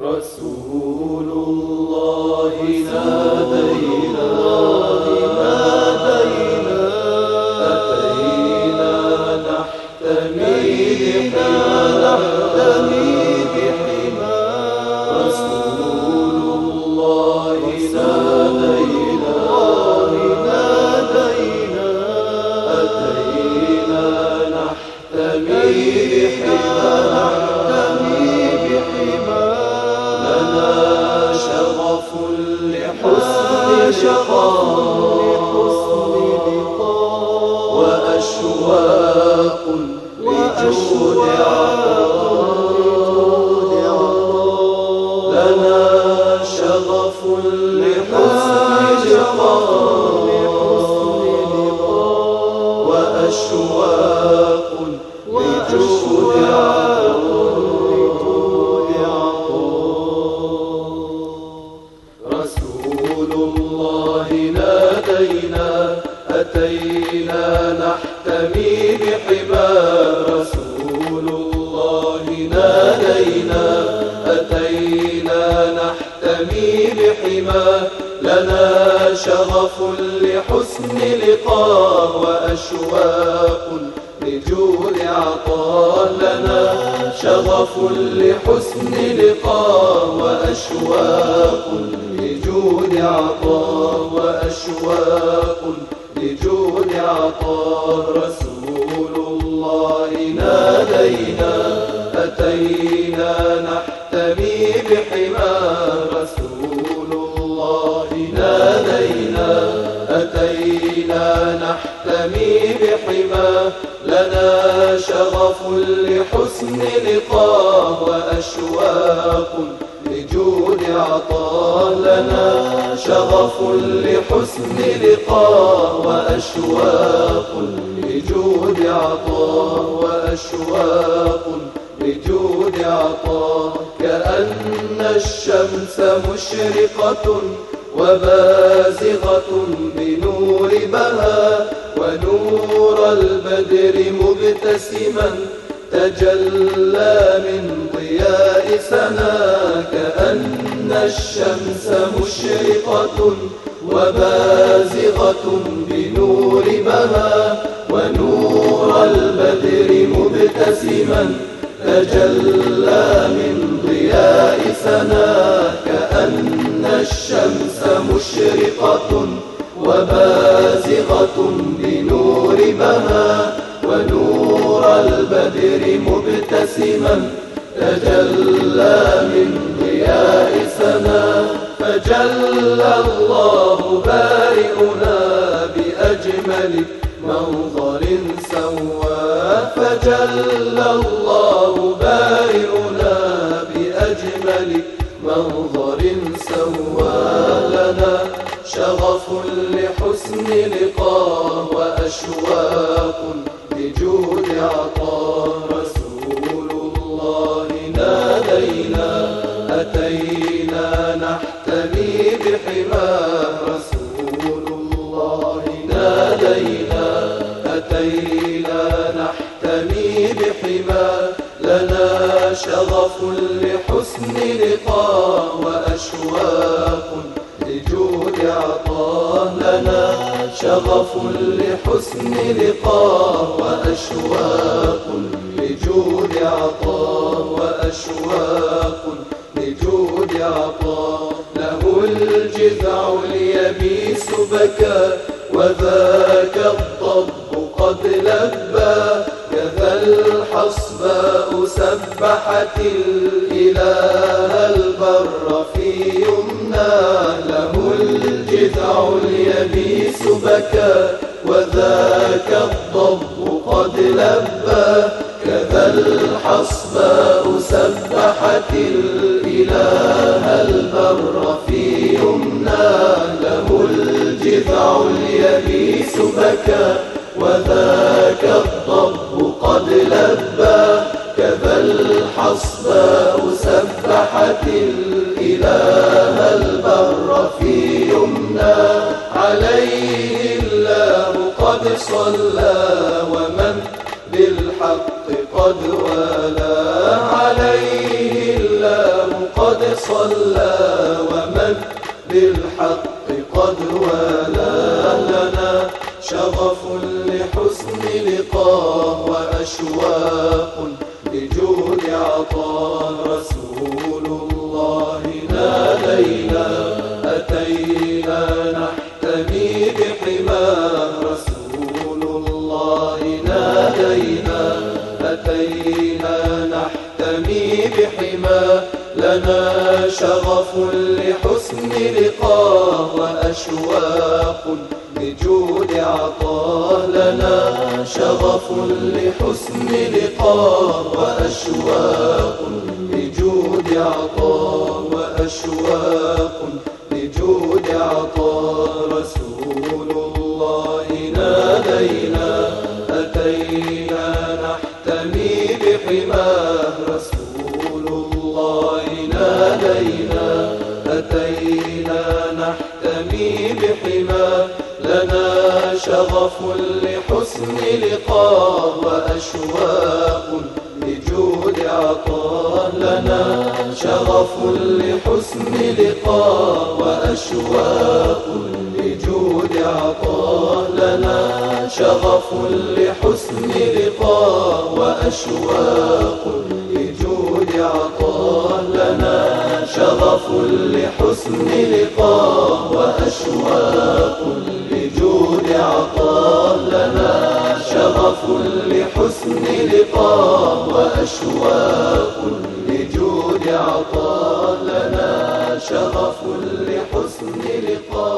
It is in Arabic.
رسول الله نادينا نادينا أتينا نحتمي بحمى رسول الله نادينا نادينا أتينا نحتمي بحمى لنا شغف لحسن لقاء وأشواق لجود عطاء لنا شغف لحسن لقاء وأشواق لجود رسول الله نادينا أتينا نحتمي بحمى رسول الله نادينا أتينا نحتمي بحمى لنا شغف لحسن لقاء وأشواق لجود عطاء لنا شغف لحسن لقاء وأشواق لجود عطاء وأشواق لجود عطاء رسول الله نادينا أتينا نحتمي بحمى رسول الله نادينا أتينا نحتمي بحمى لنا شغف لحسن لقاء وأشواق لجود عطاء لنا شغف لحسن لقاء وأشواق لجود عطاء وأشواق لجود عطاء كأن الشمس مشرقة وبازغة بنور بها ونور البدر مبتسما تجلى من ضياء سنا كأن الشمس مشرقة وبازغة بنور بها ونور البدر مبتسما تجلى من ضياء سنا كأن الشمس مشرقة وبازغة بنور بها ونور البدر مبتسما تجلى من ضياء سنا فجلى الله بارئنا بأجمل منظر سوى فجلى الله بارئنا بأجمل منظر سوى لنا شغف لحسن لقاء وأشواق لجود عطاء رسول الله نادينا أتينا نحتمي بحمى رسول الله نادينا أتينا نحتمي بحمى لنا شغف لحسن لقاء وأشواق لجود عطاء لنا شغف لحسن لقاء وأشواق لجود عطاء وأشواق لجود عطاء له الجذع اليبيس بكى وذاك الضب قد لبى كذا الحصباء سبحت الإله البر في يمنى له الجذع اليبيس بكى وذاك الضب قد لبى كذا الحصباء سبحت الإله البر في يمنى له الجذع اليبيس بكى وذاك الضب قد لبى كذا الحصباء سبحت الإله البر في يمنى عليه الله قد صلى ومن بالحق قد والى عليه الله قد صلى ومن بالحق قد والاه لنا شغف لحسن لقاه وأشواق لجود عطاه رسول الله نادينا أتينا نحتمي بحماه رسول الله نادينا أتينا نحتمي بحماه لنا شغف لحسن لقاه وأشواق لجود عطاه لنا شغف لحسن لقاه وأشواق لجود عطاه وأشواق لجود عطاه رسول الله نادينا أتينا نحتمي بحماه رسول الله نادينا أتينا نحتمي بحماه لنا شغف لحسن لقاه وأشواق لجود عطاه لنا شغف لحسن لقاه وأشواق لجود عطاه لنا شغف لحسن لقاه وأشواق لجود عطاه لنا شغف لحسن لقاه وأشواق لجود عطاه لنا شغف لحسن لقاه وأشواق لجود عطاه لنا شغف لحسن لقاه